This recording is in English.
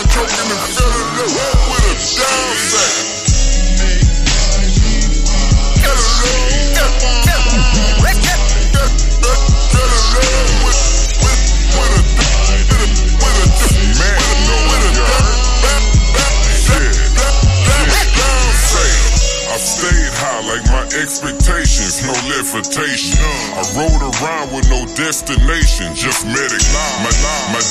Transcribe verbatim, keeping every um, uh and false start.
around choking and fell in love with a down sack. Fell in love, fell in love with, with, with a, with a, with a, man, with a down sack. I stayed high like my expectations, no levitation. I rode around with no destination, just medic. My, my